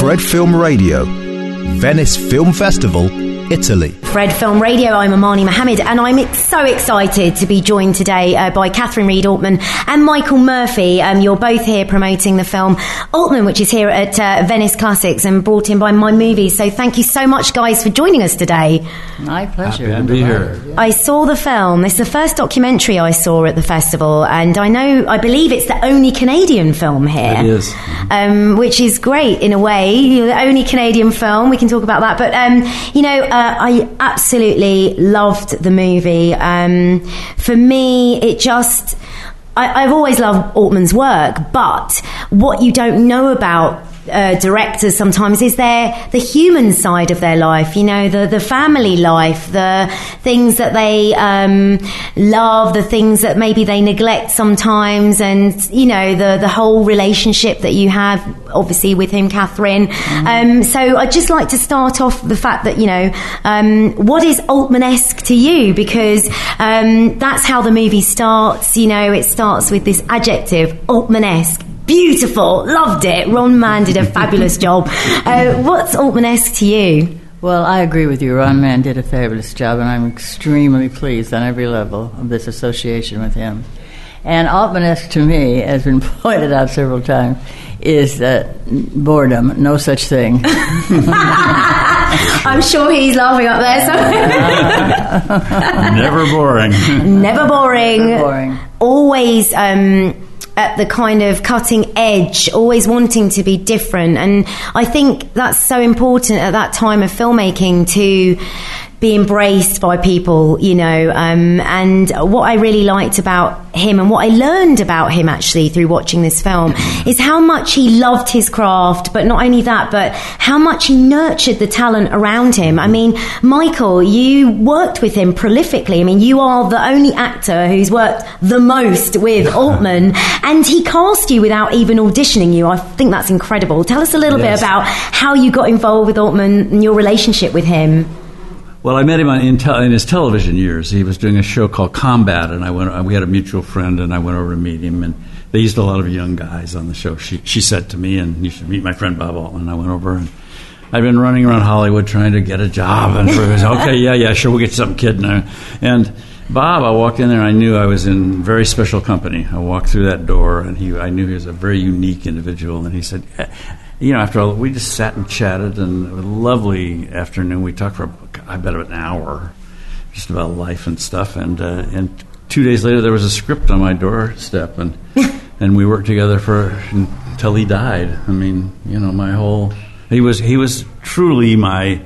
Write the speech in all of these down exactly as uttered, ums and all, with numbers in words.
Fred Film Radio, Venice Film Festival, Italy. Fred Film Radio, I'm Amani Mohammed, and I'm ex- so excited to be joined today uh, by Catherine Reed Altman and Michael Murphy. Um, you're both here promoting the film Altman, which is here at uh, Venice Classics and brought in by My Movies. So thank you so much, guys, for joining us today. My pleasure. Happy to be here. I saw the film. It's the first documentary I saw at the festival, and I know, I believe it's the only Canadian film here. It is. Um, which is great in a way. You're the only Canadian film. We can talk about that. But, um, you know, uh, I absolutely loved the movie. Um, for me, it just... I, I've always loved Altman's work, but what you don't know about Uh, directors sometimes is their the human side of their life, you know, the the family life, the things that they um, love, the things that maybe they neglect sometimes, and you know, the the whole relationship that you have, obviously, with him, Catherine. Mm-hmm. Um, so I'd just like to start off the fact that, you know, um, what is Altman-esque to you? Because um, that's how the movie starts. You know, it starts with this adjective, Altman-esque. Beautiful, loved it. Ron Mann did a fabulous job. Uh, what's Altman-esque to you? Well, I agree with you. Ron Mann did a fabulous job, and I'm extremely pleased on every level of this association with him. And Altman-esque to me, has been pointed out several times, is uh, boredom. No such thing. I'm sure he's laughing up there. So. Never boring. Never boring. Never boring. Always... Um, at the kind of cutting edge, always wanting to be different. And I think that's so important at that time of filmmaking to be embraced by people, you know. Um, and what I really liked about him, and what I learned about him actually through watching this film, is how much he loved his craft, but not only that, but how much he nurtured the talent around him. I mean, Michael, you worked with him prolifically. I mean, you are the only actor who's worked the most with Altman, and he cast you without even auditioning you. I think that's incredible. Tell us a little Yes. bit about how you got involved with Altman and your relationship with him. Well, I met him on, in, te- in his television years. He was doing a show called Combat, and I went. We had a mutual friend, and I went over to meet him. And they used a lot of young guys on the show. She she said to me, "And you should meet my friend Bob Altman." I went over, and I've been running around Hollywood trying to get a job. And he was, okay, yeah, yeah, sure, we'll get you something, kid. Now. And Bob, I walked in there, and I knew I was in very special company. I walked through that door, and he, I knew he was a very unique individual. And he said, you know, after all, we just sat and chatted, and it was a lovely afternoon. We talked for, I bet, an hour, just about life and stuff. And uh, and two days later, there was a script on my doorstep, and and we worked together for until he died. I mean, you know, my whole he was he was truly my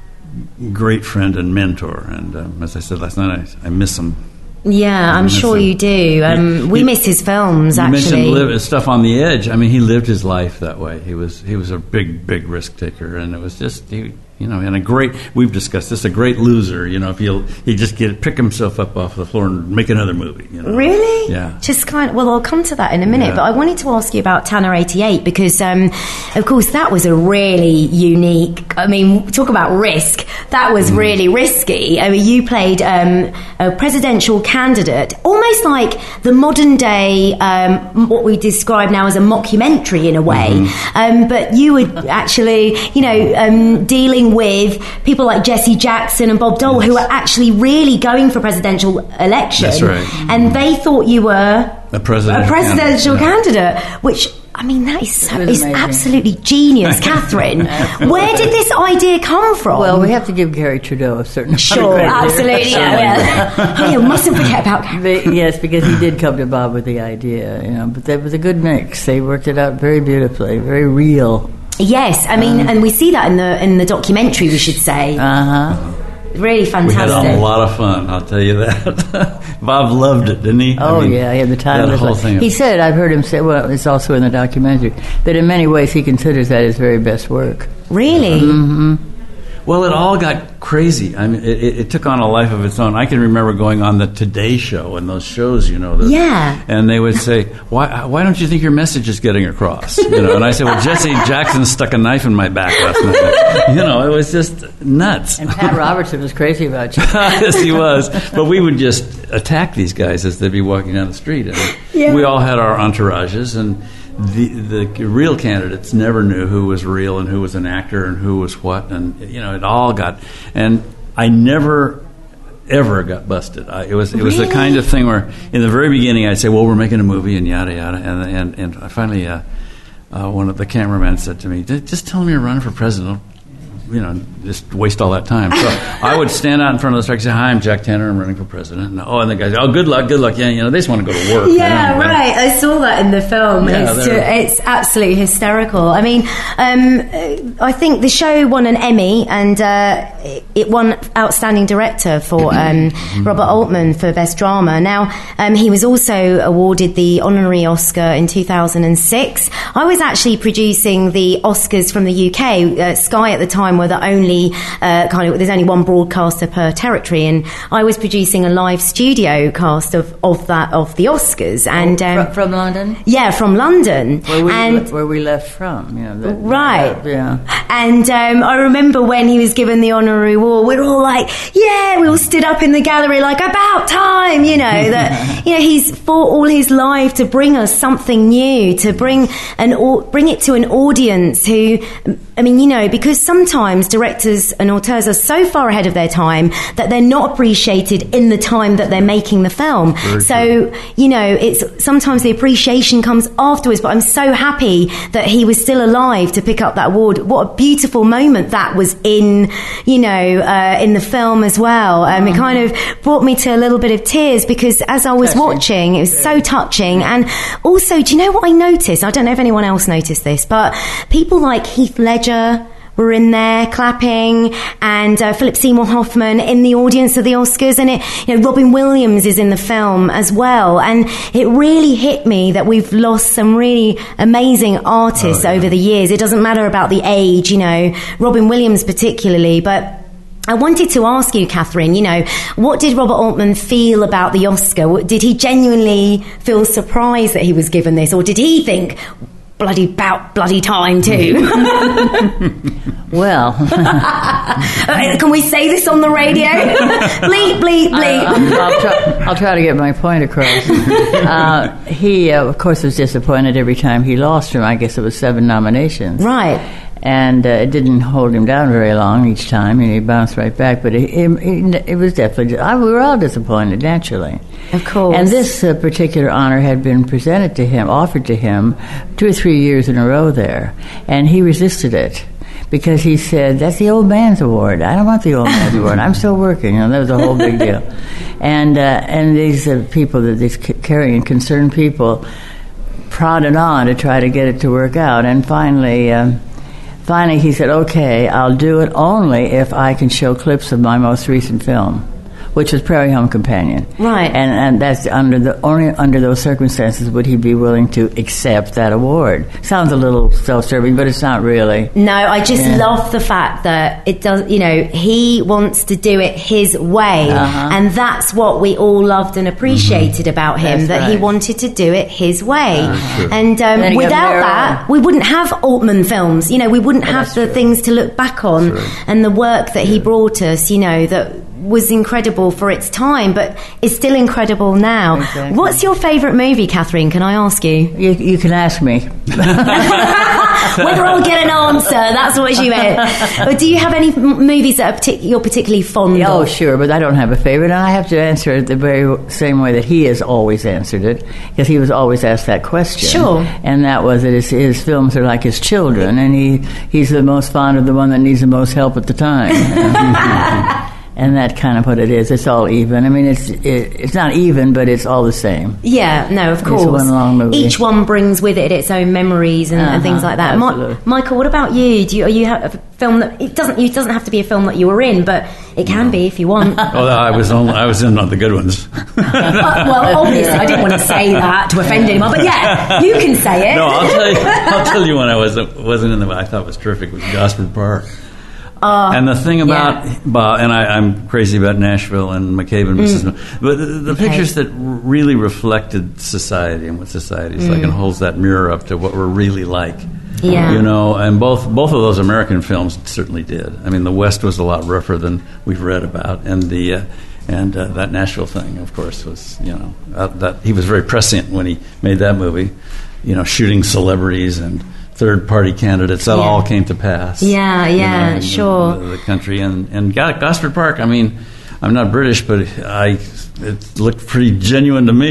great friend and mentor. And um, as I said last night, I, I miss him. Yeah, I'm sure you do. Um, he, we he, miss his films, you actually. You mentioned live, stuff on the edge. I mean, he lived his life that way. He was he was a big, big risk taker, and it was just, he, you know, and a great, we've discussed this, a great loser, you know, if he'll, he'd just get pick himself up off the floor and make another movie, you know. Really? Yeah. Just kind of, well, I'll come to that in a minute, Yeah. but I wanted to ask you about Tanner eighty-eight, because, um, of course, that was a really unique, I mean, talk about risk. That was Mm. really risky. I mean, you played um, a presidential candidate, almost like the modern day, um, what we describe now as a mockumentary in a way, Mm-hmm. um, but you were actually, you know, um, dealing with people like Jesse Jackson and Bob Dole, Yes. who were actually really going for presidential election. That's right. And they thought you were A presidential a presidential candidate, candidate, which, I mean, that is so, It was it's amazing. absolutely genius, Catherine. Where did this idea come from? Well, we have to give Gary Trudeau a certain Sure, absolutely. Yeah, yeah. Oh, you mustn't forget about Gary. But, yes, because he did come to Bob with the idea, you know. But that was a good mix. They worked it out very beautifully, very real. Yes, I mean, Um, and we see that in the in the documentary, we should say. Uh huh. Really We had fantastic. a lot of fun, I'll tell you that. Bob loved it, didn't he? Oh I mean, yeah, he had the time that of his whole life. thing. He said, I've heard him say, well, it's also in the documentary, that in many ways he considers that his very best work. Really? Mm-hmm. Well, it all got crazy. I mean, it, it took on a life of its own. I can remember going on the Today Show and those shows, you know. The, yeah. And they would say, "Why? Why don't you think your message is getting across?" You know. And I said, "Well, Jesse Jackson stuck a knife in my back last night." You know, it was just nuts. And Pat Robertson was crazy about you. Yes, he was. But we would just attack these guys as they'd be walking down the street, and yeah. we all had our entourages, and the the real candidates never knew who was real and who was an actor and who was what, and you know, it all got. And I never ever got busted. I, it was it was really? the kind of thing where in the very beginning I'd say, "Well, we're making a movie," and yada yada, and and and I finally uh, uh, one of the cameramen said to me, "Just tell them you're running for president. You know, just waste all that time." So I would stand out in front of the truck and say, "Hi, I'm Jack Tanner. I'm running for president." And, oh, and the guys, "Oh, good luck, good luck." Yeah, you know, they just want to go to work. Yeah, you know? right. I saw that in the film. Yeah, it's, it's absolutely hysterical. I mean, um, I think the show won an Emmy, and uh, it won Outstanding Director for um, Robert Altman for Best Drama. Now, um, he was also awarded the honorary Oscar in two thousand six. I was actually producing the Oscars from the U K. Uh, Sky at the time were the only uh, kind of, there's only one broadcaster per territory, and I was producing a live studio cast of, of that of the Oscars. And um, from, from London? Yeah, from London. Where we, and, where we left from. You know, the, right. The, yeah. And um, I remember when he was given the honorary award, we were all like, yeah, we all stood up in the gallery like, about time, you know, that, you know, he's fought all his life to bring us something new, to bring an bring it to an audience who, I mean, you know, because sometimes directors and auteurs are so far ahead of their time that they're not appreciated in the time that they're making the film. Very so, true. you know, it's sometimes the appreciation comes afterwards, but I'm so happy that he was still alive to pick up that award. What a beautiful moment that was in, you know, uh, in the film as well. Um, mm-hmm. It kind of brought me to a little bit of tears because as I was touching. watching, it was so touching. And also, do you know what I noticed? I don't know if anyone else noticed this, but people like Heath Ledger were in there clapping, and uh, Philip Seymour Hoffman in the audience of the Oscars, and it, you know, Robin Williams is in the film as well, and it really hit me that we've lost some really amazing artists oh, yeah. over the years. It doesn't matter about the age, you know, Robin Williams particularly, but I wanted to ask you, Catherine, you know, what did Robert Altman feel about the Oscar? Did he genuinely feel surprised that he was given this, or did he think, bloody about bloody time too? Well, can we say this on the radio? bleep, bleep, bleep. Uh, I'll, try, I'll try to get my point across. Uh, he, uh, of course, was disappointed every time he lost from, I guess it was seven nominations. Right. And uh, it didn't hold him down very long each time, and he bounced right back. But it, it, it was definitely, I, we were all disappointed, naturally. Of course. And this uh, particular honor had been presented to him, offered to him, two or three years in a row there. And he resisted it because he said, that's the old man's award. I don't want the old man's award. I'm still working. You know, that was a whole big deal. And, uh, and these uh, people, these caring and concerned people, prodded on to try to get it to work out. And finally... Um, Finally, he said, okay, I'll do it only if I can show clips of my most recent film, which was Prairie Home Companion. Right. And and that's under the only under those circumstances would he be willing to accept that award. Sounds a little self-serving, but it's not really. No, I just yeah. love the fact that it does, you know, he wants to do it his way. Uh-huh. And that's what we all loved and appreciated mm-hmm. about him, that's that right. he wanted to do it his way. Uh-huh. And um, and without that, we wouldn't have Altman films. You know, we wouldn't well, have the true. things to look back on True. and the work that he brought us, you know, that was incredible for its time, but is still incredible now. Exactly. What's your favourite movie, Catherine? Can I ask you? You, you can ask me. Whether I'll get an answer, that's what she meant. But do you have any m- movies that are partic- you're particularly fond Oh, of? sure, but I don't have a favorite, and I have to answer it the very same way that he has always answered it, because he was always asked that question. Sure. And that was that his, his films are like his children, and he, he's the most fond of the one that needs the most help at the time. And that kind of what it is. It's all even. I mean, it's it, it's not even, but it's all the same. Yeah, no, of course. It's one long movie. Each one brings with it its own memories and, uh-huh, and things like that. Ma- Michael, what about you? Do you, are you have a film that it doesn't? It doesn't have to be a film that you were in, but it can be if you want. Oh, I was only, I was in on the good ones. well, well, obviously, I didn't want to say that to offend anyone, but yeah, you can say it. No, I'll tell you. I'll tell you when I was wasn't in the. I thought was terrific was Gosford Park. Oh, and the thing about, yeah. about and I, I'm crazy about Nashville and McCabe and Missus Mm. Mil- but the, the Okay. pictures that really reflected society and what society is Mm. like, and holds that mirror up to what we're really like. Yeah. You know, and both both of those American films certainly did. I mean, the West was a lot rougher than we've read about, and the uh, and uh, that Nashville thing, of course, was, you know, uh, that he was very prescient when he made that movie. You know, shooting celebrities and third party candidates, that Yeah. all came to pass. Yeah, you yeah, know, in sure. The, the country and and Go- Gosford Park. I mean, I'm not British, but I it looked pretty genuine to me.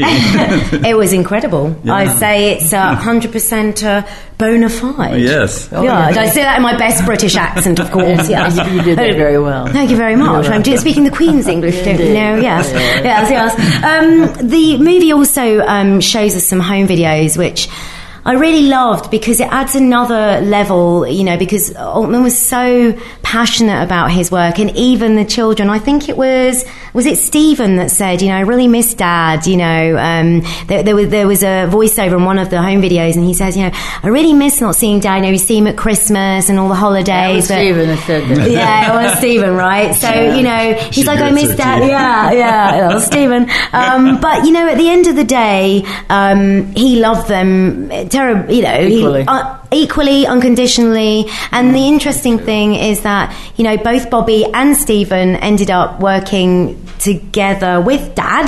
It was incredible. Yeah. I say it's a one hundred percent uh, bona fide. Yes. Oh, yeah, I say that in my best British accent, of course. Yes. You did that very well. Thank you very much. I'm just speaking the Queen's English, don't you know? Yes, yes, yes. Um, the movie also um, shows us some home videos, which I really loved because it adds another level, you know, because Altman was so passionate about his work, and even the children, I think it was, was it Stephen that said, you know, I really miss Dad, you know, um, there, there was there was a voiceover in one of the home videos, and he says, you know, I really miss not seeing Dad, you know, we see him at Christmas and all the holidays. That was but- Stephen that said that. Yeah, it was Stephen, right? So, you know, he's She like, I gets miss it Dad. too. Yeah, yeah, that was Stephen. Um, but, you know, at the end of the day, um, he loved them terribly, you know, Equally. He, uh, equally, unconditionally. And the interesting thing is that, you know, both Bobby and Stephen ended up working together with Dad.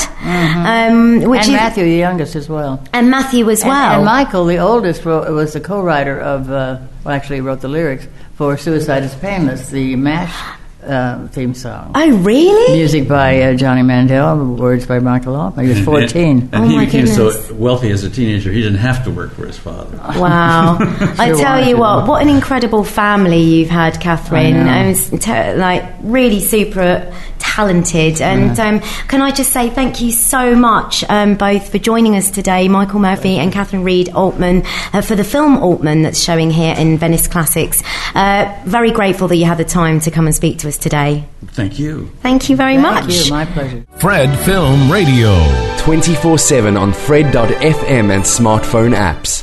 Um, which And is, Matthew, the youngest, as well. and Matthew as And- well. And, Michael, the oldest, wrote, was the co-writer of, uh, well, actually he wrote the lyrics for Suicide is Painless, the MASH uh, theme song. Oh, really? Music by uh, Johnny Mandel, words by Michael Altman. He was fourteen. And, and Oh, he my became goodness. so wealthy as a teenager, he didn't have to work for his father. Wow. I Sure tell wanted you to. what, what an incredible family you've had, Catherine. I know. And it's te- like really super talented. And um, can I just say thank you so much, um, both for joining us today, Michael Murphy and Catherine Reed Altman, uh, for the film Altman that's showing here in Venice Classics. Uh, very grateful that you had the time to come and speak to us today. Thank you. Thank you very Thank much. you, my pleasure. Fred Film Radio. twenty-four seven on Fred dot f m and smartphone apps.